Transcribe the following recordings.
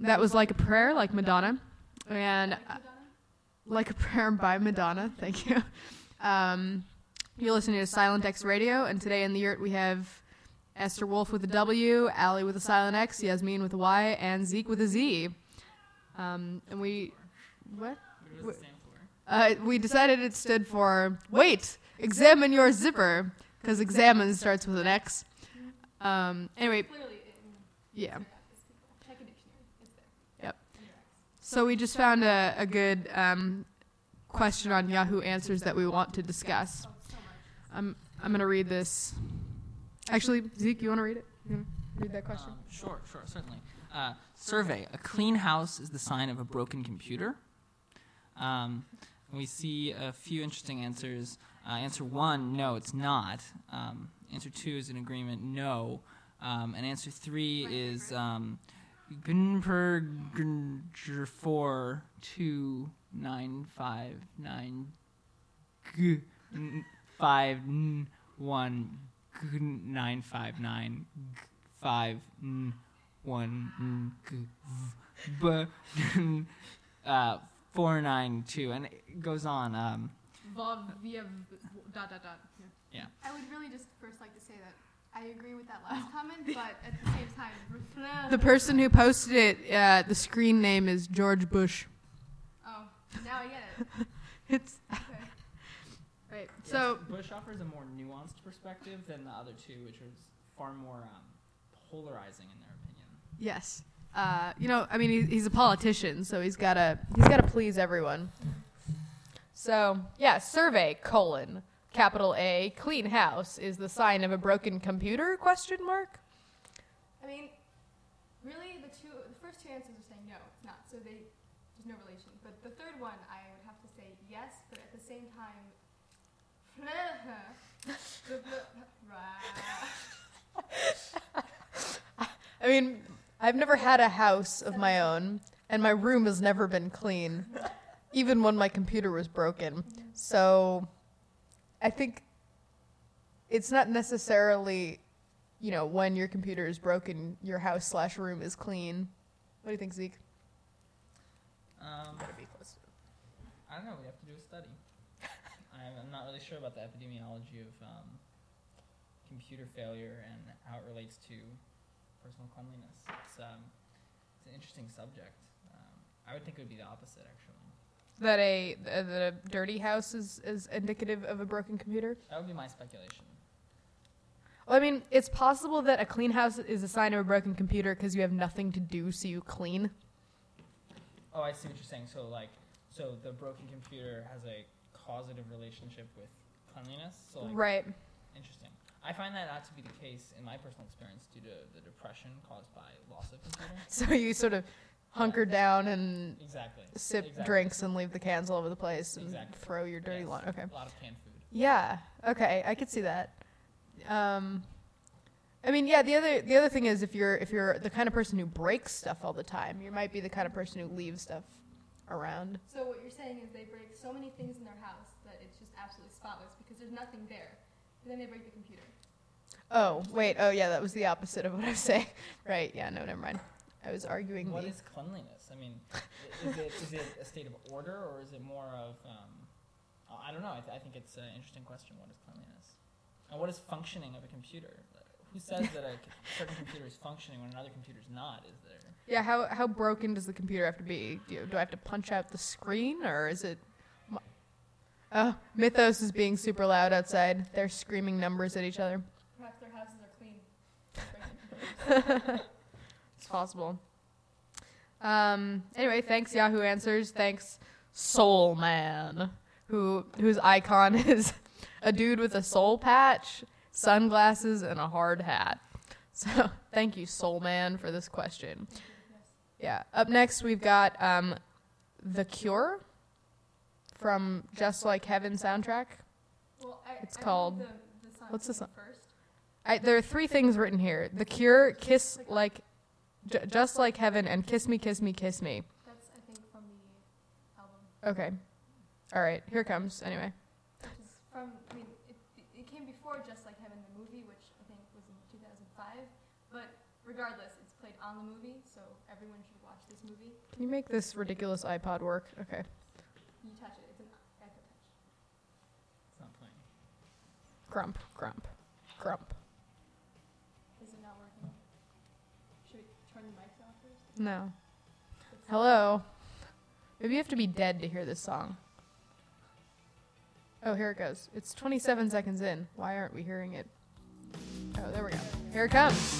That was Like a Prayer, like Madonna. And Like a Prayer by Madonna. Thank you. You're listening to Silent X Radio, and today in the yurt we have Esther Wolf with a W, Allie with a silent X, Yasmin with a Y, and Zeke with a Z. And we... What? What does it stand for? We decided it stood for, wait, examine your zipper, because examine starts with an X. Anyway, yeah. Check a dictionary. It's there. Yep. So we just found a good question on Yahoo Answers that we want to discuss. I'm going to read this. Actually, Zeke, you want to read it? You want to read that question? Sure, certainly. Survey. A clean house is the sign of a broken computer. We see a few interesting answers. Answer 1, no, it's not. Answer 2 is an agreement, no. And answer 3 is Gunperger 4 2 9 5 9 5 1 9 5 9 5 1 492, and it goes on. Yeah. I would really just first like to say that I agree with that last comment, but at the same time... The person who posted it, the screen name is George Bush. Oh, now I get it. It's... Okay. Right. Yes, So Bush offers a more nuanced perspective than the other two, which was far more polarizing in their opinion. yes, I mean he's a politician, so he's gotta please everyone. So yeah, survey : capital A, clean house is the sign of a broken computer ? I mean, really, the first two answers are saying no, it's not. So there's no relation. But the third one, I would have to say yes, but at the same time, I mean, I've never had a house of my own, and my room has never been clean, even when my computer was broken. So I think it's not necessarily, when your computer is broken, your house/room is clean. What do you think, Zeke? Gotta be close. I don't know. We have to do a study. I'm not really sure about the epidemiology of computer failure and how it relates to personal cleanliness. It's an interesting subject. I would think it would be the opposite, actually. That a dirty house is indicative of a broken computer? That would be my speculation. Well, I mean, it's possible that a clean house is a sign of a broken computer because you have nothing to do, so you clean. Oh, I see what you're saying. So the broken computer has a causative relationship with cleanliness? Right. Interesting. I find that not to be the case in my personal experience due to the depression caused by loss of computer. So you sort of hunker down and sip Exactly. drinks and leave the cans all over the place and Exactly. throw your dirty laundry. Okay. A lot of canned food. Yeah. Okay. I could see that. I mean, yeah. The other thing is if you're the kind of person who breaks stuff all the time, you might be the kind of person who leaves stuff around. So what you're saying is they break so many things in their house that it's just absolutely spotless because there's nothing there. And then they break the computer. Oh, wait. Oh, yeah, that was the opposite of what I was saying. Right, yeah, no, never mind. I was arguing What is cleanliness? I mean, is it a state of order or is it more of, I don't know. I think it's an interesting question. What is cleanliness? And what is functioning of a computer? Who says that a certain computer is functioning when another computer is not? Is there? Yeah, how broken does the computer have to be? Do I have to punch out the screen, or is it... Oh, Mythos is being super loud outside. They're screaming numbers at each other. Perhaps their houses are clean. It's possible. Anyway, thanks Yahoo Answers. Thanks Soul Man, whose icon is a dude with a soul patch, sunglasses, and a hard hat. So thank you, Soul Man, for this question. Yeah. Up next, we've got The Cure from Just Like Heaven soundtrack. Well, It's called... The song What's the song? first. There are 3 things written here. The Cure, Kiss Like... Just Like Heaven, and Kiss Me, Kiss Me, Kiss Me. That's, I think, from the album. Okay. All right. Here it comes. Anyway. Which is from, I mean, it came before Just Like Heaven, the movie, which I think was in 2005. But regardless, it's played on the movie, so everyone should watch this movie. Can you make this ridiculous iPod work? Okay. You touch it, it's an echo touch. It's not playing. Grump, grump, grump. Is it not working? Should we turn the mics off first? No. Hello. Maybe you have to be dead to hear this song. Oh, here it goes. It's 27 seconds in. Why aren't we hearing it? Oh, there we go. Here it comes.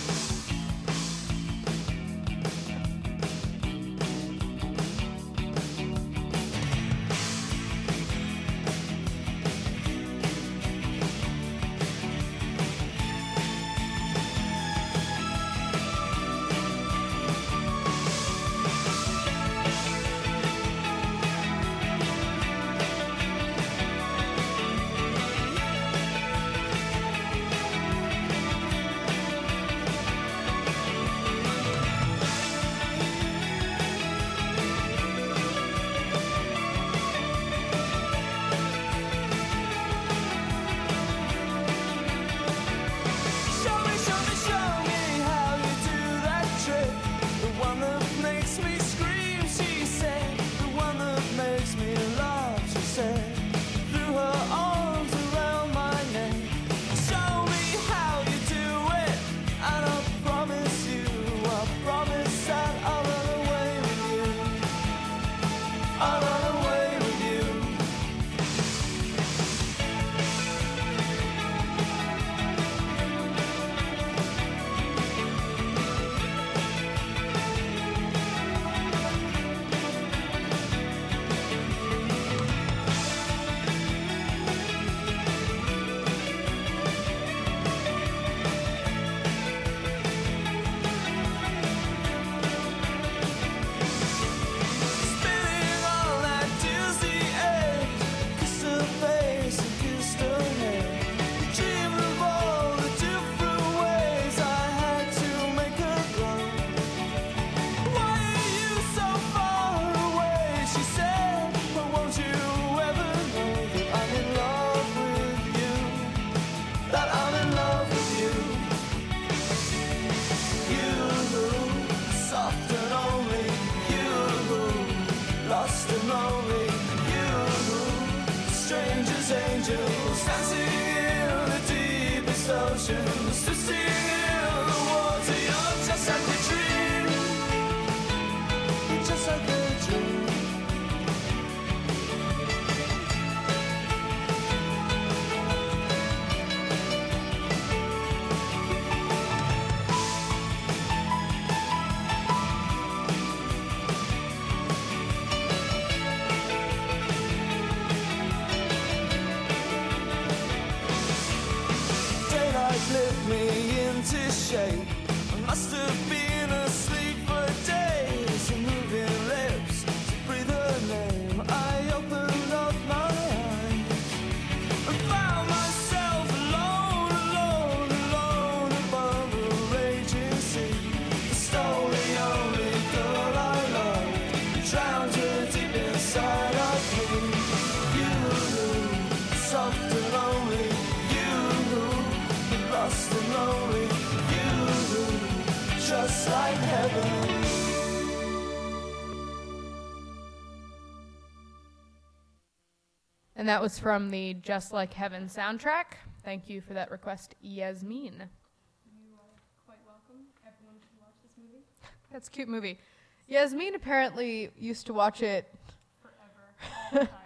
And that was from the Just Like Heaven soundtrack. Thank you for that request, Yasmin. You are quite welcome. Everyone should watch this movie. That's a cute movie. Yasmin apparently used to watch it Forever, all the time.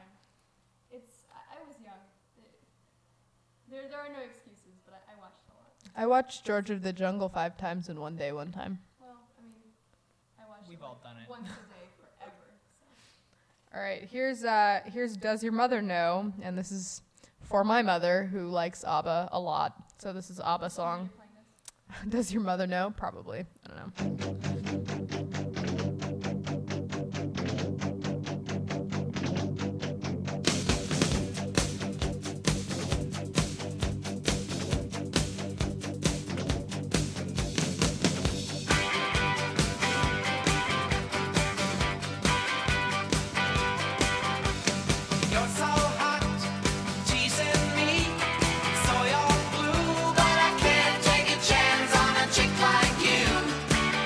I was young. There are no excuses, but I watched a lot. I watched George of the Jungle 5 times in one day one time. Well, I mean, I watched We've it all done it. once a day forever. So. All right, here's Does Your Mother Know? And this is for my mother, who likes ABBA a lot. So this is ABBA song. You're playing this? Does your mother know? Probably. I don't know. Chick like you.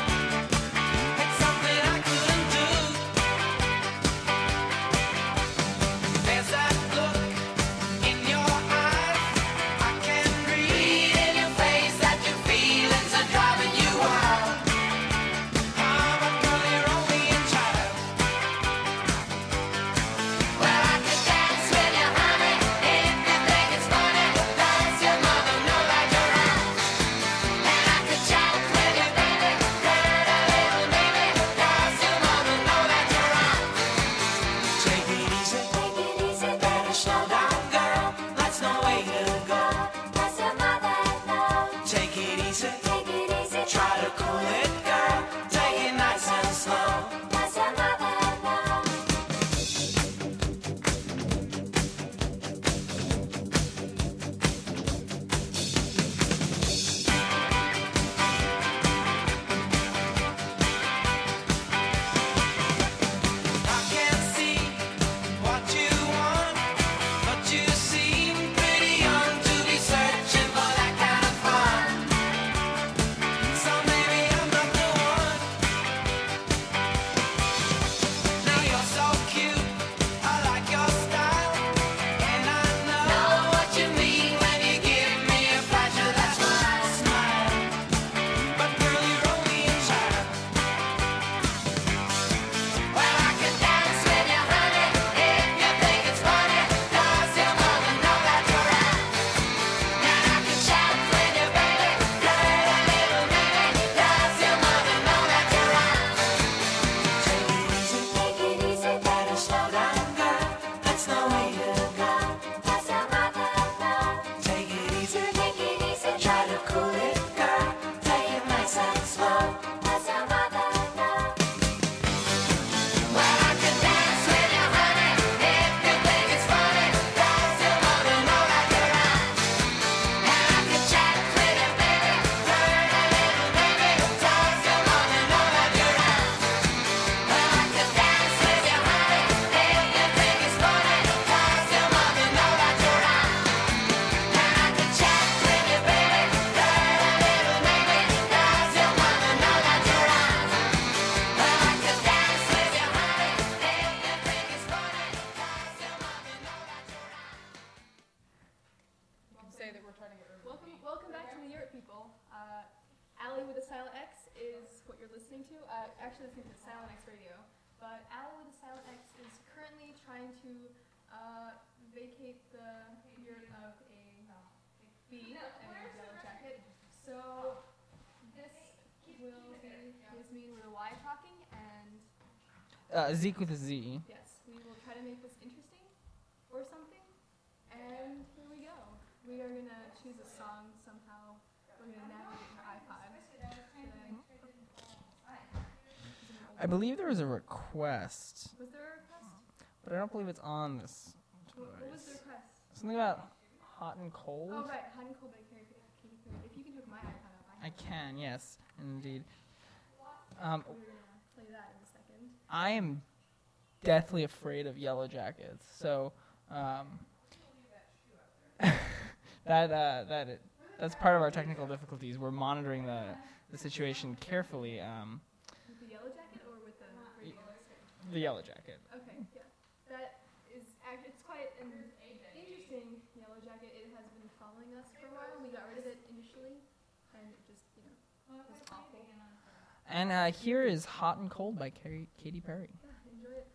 Allie with a silent X is what you're listening to. Actually listening to Silent X Radio. But Allie with a silent X is currently trying to vacate the spirit of a bee and a yellow jacket. So this will be Yasmin with a Y talking, and Zeke with a Z. yes, we will try to make this interesting or something. And here we go. We are gonna choose a song somehow. We're gonna navigate the iPod. I believe there was a request, Was there a request? but I don't believe it's on this What was the device. request? Something about hot and cold? Oh right, Hot and Cold by Katy Perry. If you can hook my iPod up, I can, yes, indeed. we're gonna play that in a second. I am deathly afraid of yellow jackets, so that's part of our technical difficulties. We're monitoring the situation carefully. With the yellow jacket or with the radio listener? The yellow jacket. Okay, yeah. That is actually, it's quite an interesting yellow jacket. It has been following us for a while. We got rid of it initially, and it just, was awful. And here is Hot and Cold by Katy Perry. Yeah, enjoy it.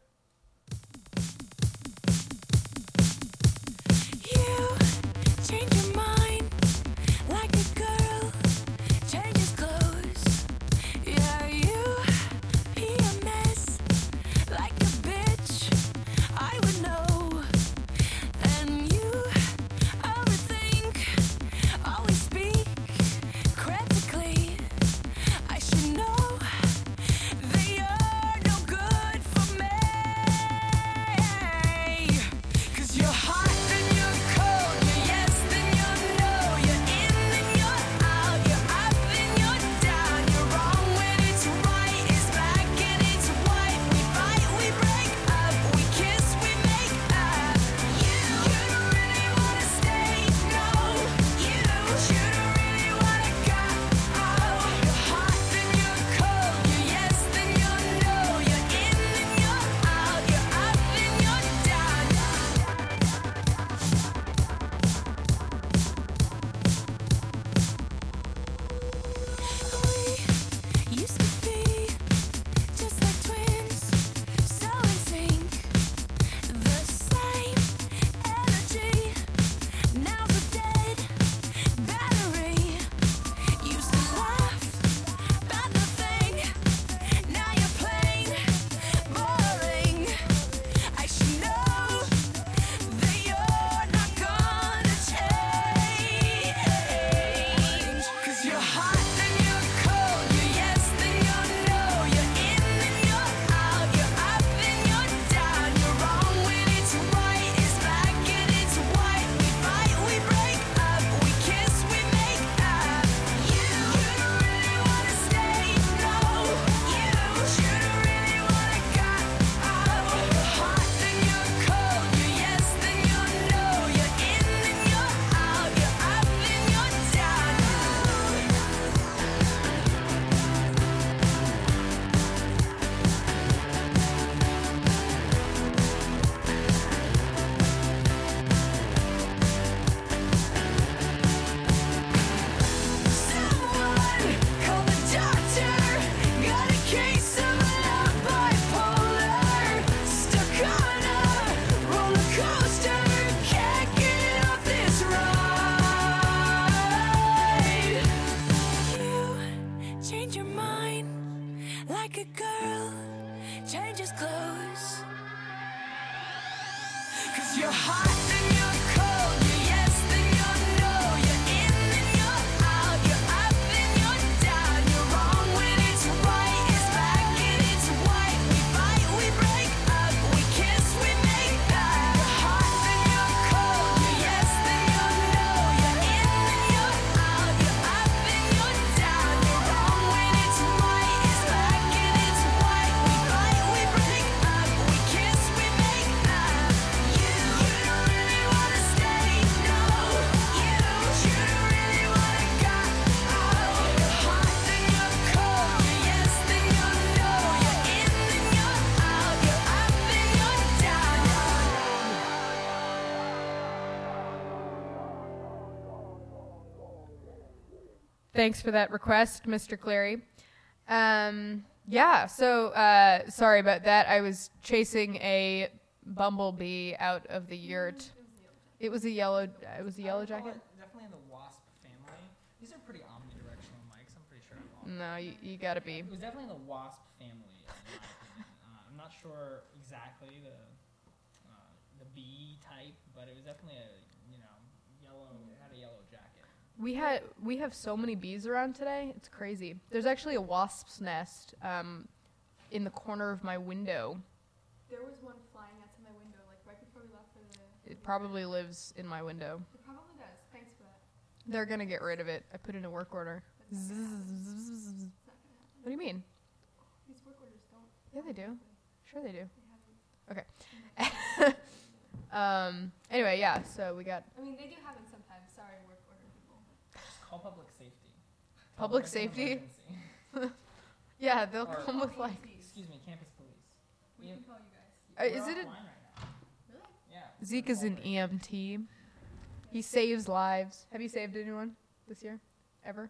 You change your mind like a girl changes clothes. Yeah, you be a mess like a bitch. I would know. And you overthink, always speak critically. I should know that you're no good for me. 'Cause you're hot and you're cold, you're yes then you're no, you're in then you're out, you're up then you're down, you're wrong when it's right, it's black and it's white. We fight, we break up, we kiss, we make up. You don't really wanna stay, no. You don't really wanna go. You're hot then you're cold, you're yes then you're no, you're in then you're out, you're up then you're down. We used to be just like twins, so in sync, the same energy. Now the dead battery. Used to laugh about nothing. Now you're plain boring. I should know that you're not gonna change. 'Cause you're hot then you're cold, you're yes then you're no, you're in then you're out, you're up then you're down, you're wrong when it's right, it's black and it's white. We fight, we break up, we kiss, we make up. You don't really wanna stay, no. You don't really wanna go. You're hot then you're cold, you're yes then you're no, you're in then you're out, you're up then you're down. Someone call the doctor. Got a case of love bipolar. Stuck on a roller coaster. Can't get off this ride. You change your mind like a girl changes clothes. 'Cause you're hot then you're cold, you're yes then you're no, you're in then you're out, you're up then you're down, you're wrong when it's right, it's black and it's white. We fight, we break up, we kiss, we make up. You're hot then you're cold, you're yes then you're no, you're in then you're out, you're up then you're down, you're wrong when it's right, it's black and it's white. We fight, we break up, we kiss, we make up. You don't Thanks for that request, Mr. Clary. Yeah, so sorry about that. I was chasing a bumblebee out of the yurt. It was a yellow jacket? Definitely in the wasp family. These are pretty omnidirectional mics. I'm pretty sure I'm wrong. No, you gotta be. It was definitely in the wasp family, in my opinion. I'm not sure exactly the bee type, but it was definitely yellow. It had a yellow jacket. We have so many bees around today. It's crazy. There's actually a wasp's nest in the corner of my window. There was one flying outside my window, like right before we left for the. It probably lives in my window. It probably does. Thanks for that. They're gonna get rid of it. I put in a work order. It's not gonna happen. What do you mean? These work orders don't. Yeah, they do. Sure they do. They Okay. haven't. Anyway, yeah. So we got I mean, they do happen sometimes. Sorry, work order people. Just call public safety. Public It's an safety? emergency. Yeah, they'll Or- come with like. Excuse me, campus police. We Yeah. can call you guys. Is We're it offline right now. Really? Yeah. Zeke is an EMT. He saves lives. Have you saved anyone this year? Ever?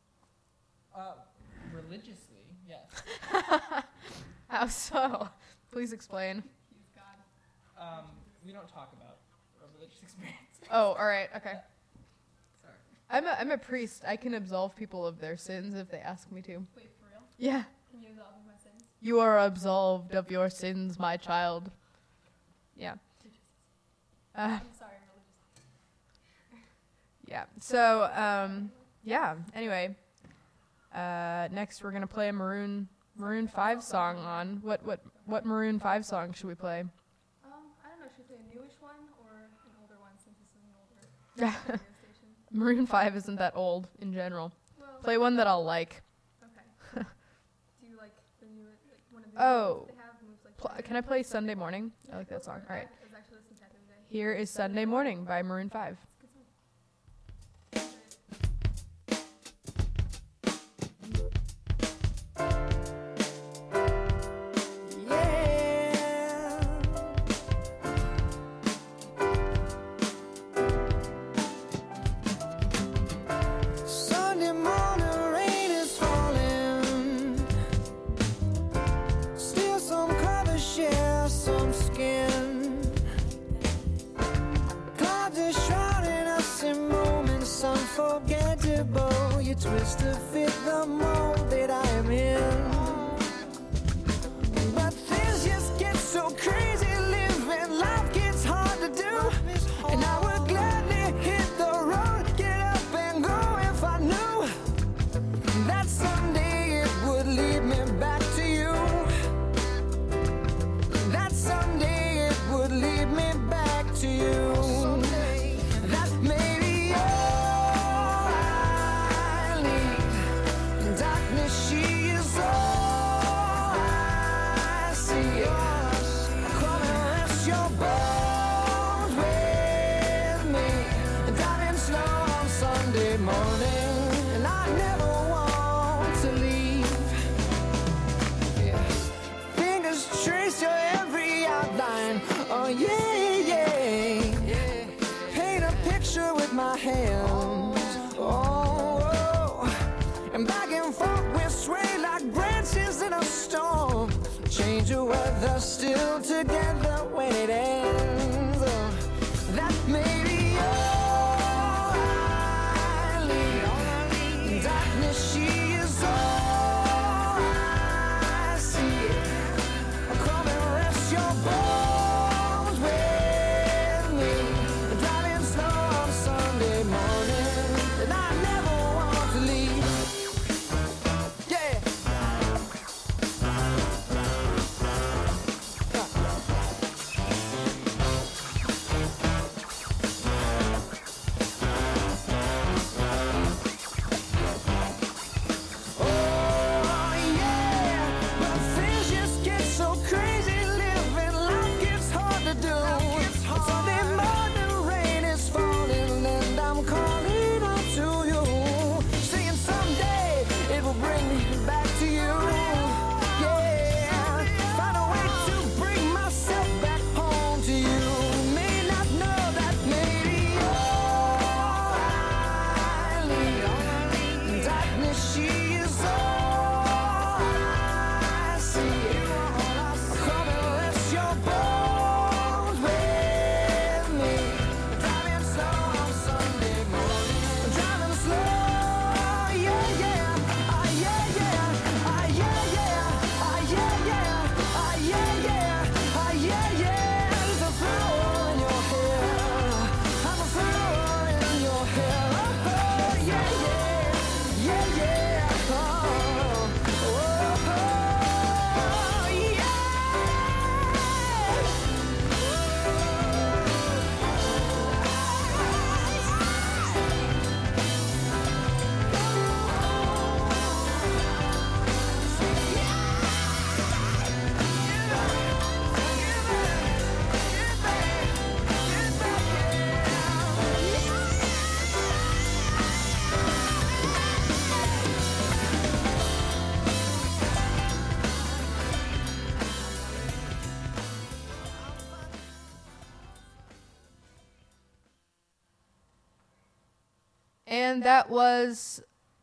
Religiously, yes. How so? Please explain. He's God. We don't talk about our religious experience. Oh, all right. Okay. Sorry. I'm a priest. I can absolve people of their sins if they ask me to. Wait, for real? Yeah. Can you absolve me of my sins? You are absolved of your sins, my child. Yeah. I'm sorry, religious. Yeah. So, yeah. Anyway, next we're gonna play a Maroon 5 song on what Maroon 5 song should we play? I don't know. Should we play a newish one or an older one since this is an older radio station? Maroon 5 isn't that old in general. Well, Play one that I'll like. okay. Do you like the new, like one of the Oh. new ones they have moves like? Can I play Sunday Morning? I like that song. All right. I was actually listening to that the other day. Here is Sunday Morning by Maroon 5. It's a good song. Sunday morning rain is falling. Still some colors share some skin. Clouds are shrouding us in moments unforgettable. You twist to fit the mold that I am in. But things just get so crazy living. Life gets hard to do. And I would gladly hit the road, get up and go if I knew that someday it would lead me back to you. That someday it would lead me back to you. That may be all I need. Darkness, she is all I see. Come and rest your bones with me. Driving slow on Sunday morning, and I never want to leave. Yeah. Fingers trace your every outline. Oh yeah, yeah. Paint a picture with my hands. Oh, oh. And back and forth we sway like branches in a storm. Change the weather, still together when it ends. Oh, that may be all I need. Darkness, she is all I see. Come and rest your bones with me. Driving slow on Sunday morning, and I never want to leave. Yeah. she is all I see. Come and rest your bones with me. Driving slow on Sunday morning. Driving slow, yeah, yeah. Ah, yeah, yeah. Ah, yeah, yeah. Ah, yeah, yeah. Ah, yeah, yeah. Ah, yeah, yeah. There's a flower in your hair. I'm a flower in your hair. Oh, yeah, yeah. Yeah, yeah. Oh, oh, oh, yeah. And that was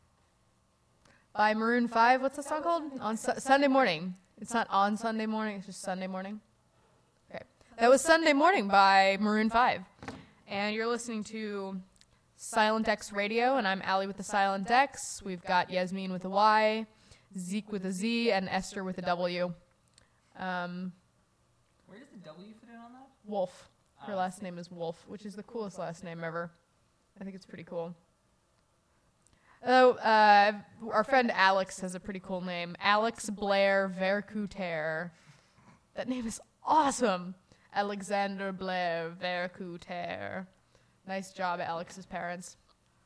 by Maroon 5. What's the song called? On Sunday Morning. It's not on Sunday morning, it's just Sunday Morning. Okay. That was Sunday Morning by Maroon 5. And you're listening to Silent X Radio, and I'm Allie with the Silent X. We've got Yasmin with a Y, Zeke with a Z, and Esther with a W. Where does the W fit in on that? Wolf. Her Oh. last name is Wolf, which is the coolest last name ever. I think it's pretty cool. Oh, our friend Alex has a pretty cool name. Alex Blair Vercouter. That name is awesome. Alexander Blair Vercouter. Nice job, Alex's parents.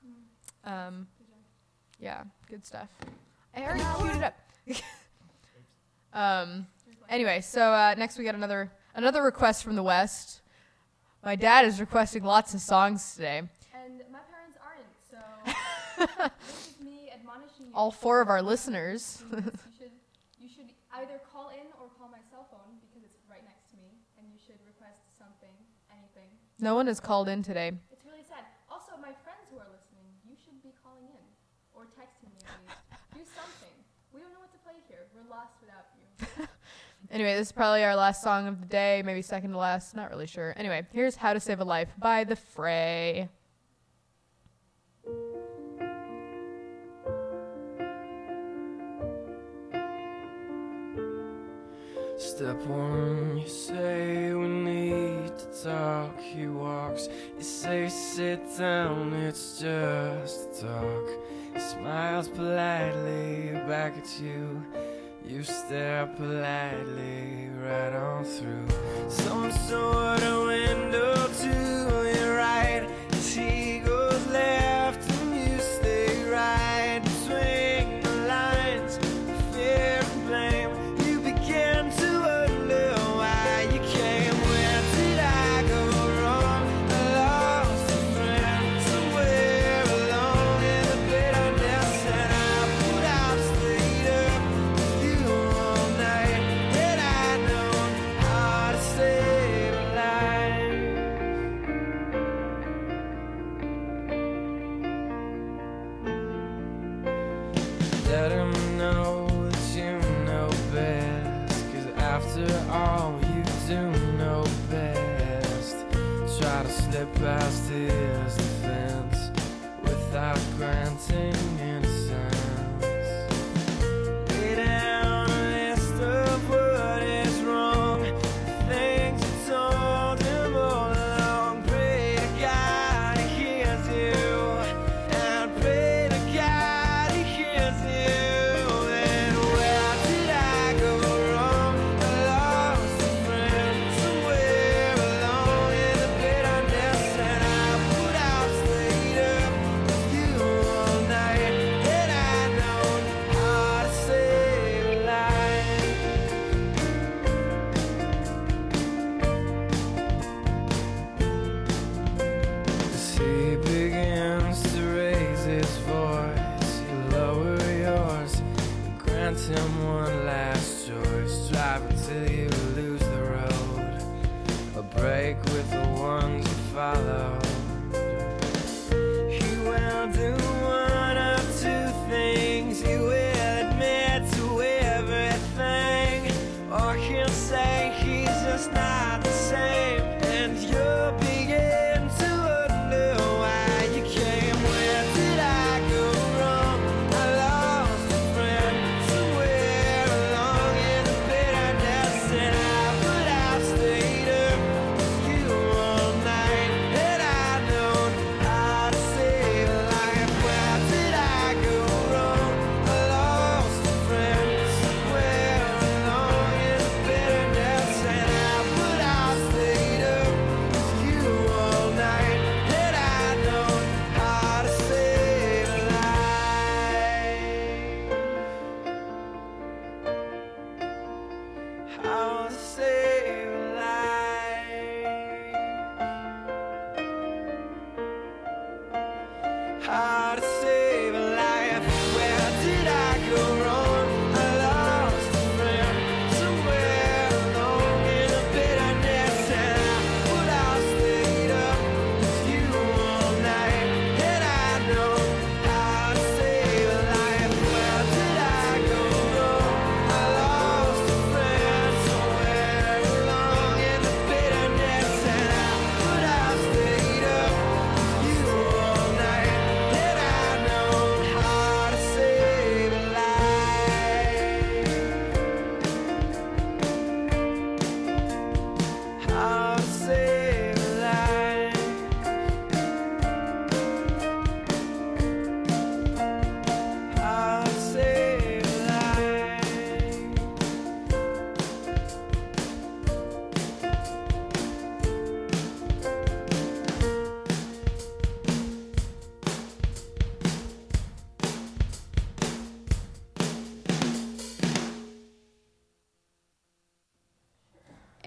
Yeah, good stuff. I already queued it up. Anyway, so next we got another request from the West. My dad is requesting lots of songs today. And my parents aren't, so this is me admonishing you. All four of our listeners. You should either call in or call my cell phone because it's right next to me, and you should request something, anything. No one has called in today. It's really sad. Also, my friends who are listening, you should be calling in or texting me at least. Do something. We don't know what to play here. We're lost without you. Anyway, this is probably our last song of the day, maybe second to last, not really sure. Anyway, here's How to Save a Life by The Fray. Step one, you say we need to talk. He walks, you say sit down, it's just a talk. He smiles politely back at you. You stare politely right on through some sort of window to your right. As he goes left and you stay right between the lines of fear and blame. You begin to wonder why you came. Where did I go wrong? I lost a friend somewhere alone in the bitterness, and I put out straight up with you all night. Had I known how to save a life. Let him know that you know best, 'cause after all you do know best. Try to slip past his defense without granting innocence. Lay down a list of what is wrong, the things you told him all along. Pray to God he hears you, and pray to God he hears you. And where did I go wrong? I lost a friend somewhere alone in the bitterness, and I put out straight up with you all night. Had I known how to save a life. As he begins to raise his voice, you lower yours, grant him one last choice. Drive until you lose the road, or break with the ones you follow. He will do one of two things.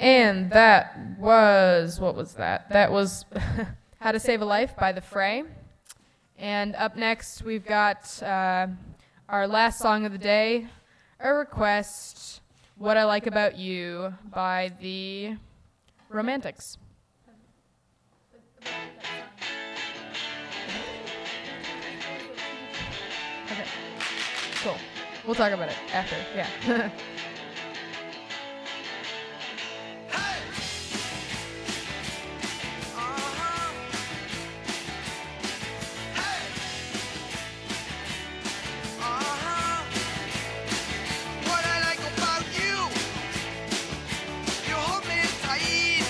And that was, what was that? That was How to Save a Life by The Fray. And up next, we've got our last song of the day, a request, What I Like About You by the Romantics. Okay, cool. We'll talk about it after, yeah. What I like about you, you hold me tight.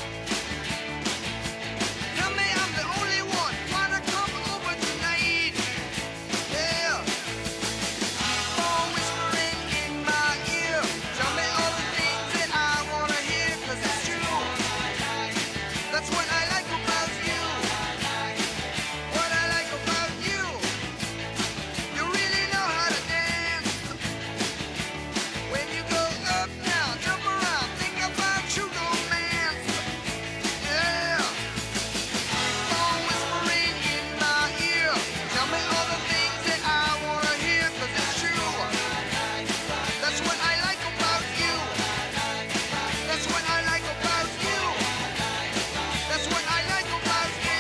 Tell me I'm the only one, wanna come over tonight. Yeah. Phone whispering in my ear, tell me all the things that I wanna hear, 'cause it's true. That's what I like about you. What I like about you, you really know how to dance. When you go up, down, jump around, think about true romance. Yeah. Phone whispering in my ear, tell me all the things that I wanna hear, 'cause it's true. That's what I like about you. That's what I like about you. That's what I like about you.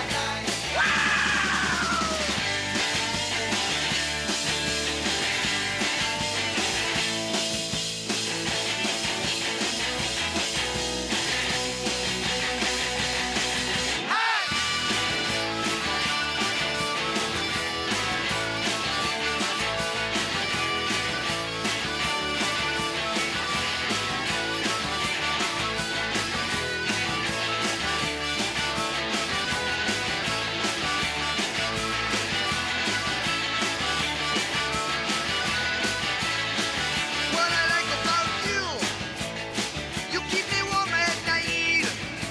What I like about you, you keep me warm at night.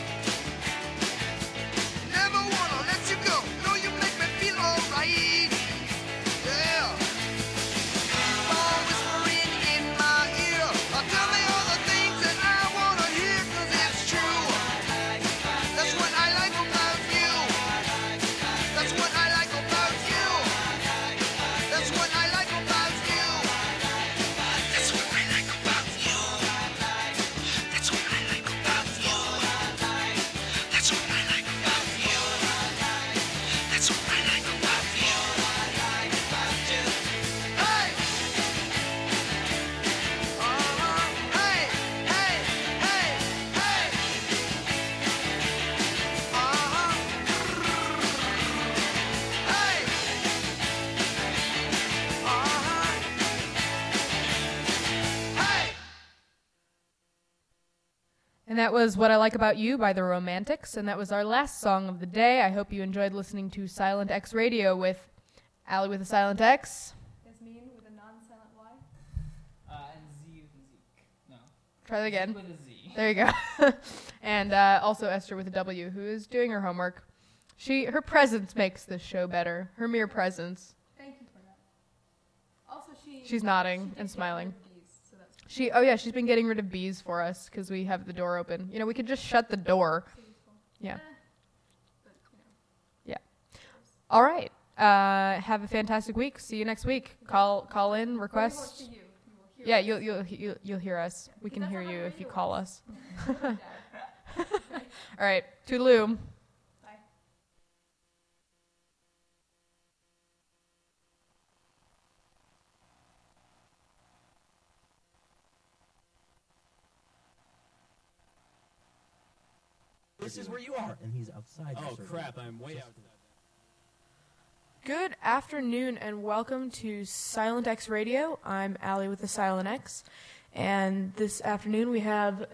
Never wanna let you go. No, you make me feel alright. Yeah. Phone whispering in my ear, tell me all the things that I wanna hear, 'cause it's true. That's what I like about you. That's what I like about you. That's what I like about you. That's what I like about you. That's what I like about you. That's what I like about you. That's what I like about you. Hey! Hey! Hey! Hey! Hey! Hey! Hey! And that was What I Like About You by the Romantics, and that was our last song of the day. I hope you enjoyed listening to Silent X Radio with Allie with a Silent X. Yasmin with a non-silent Y. And Z with a Zeke. No. Try that again. Zeke with a Z. There you go. And also Esther with a W, who is doing her homework. Her presence makes this show better. Her mere presence. Thank you for that. Also, She's nodding she and did get smiling. rid of these, so that's She's been getting rid of bees for us because we have the door open. You know, we could just shut the door. useful. Yeah. But, you know. All right. Have a fantastic week. See you next week. Call in, When we request. watch the you will hear Yeah, us. you'll hear us. We can That's hear how you the if you radio call works. us. Yeah. All right. Toodaloo. Bye. This is where you are. And he's outside. Oh, the circle. crap. I'm way out. Good afternoon and welcome to Silent X Radio. I'm Allie with the Silent X. And this afternoon we have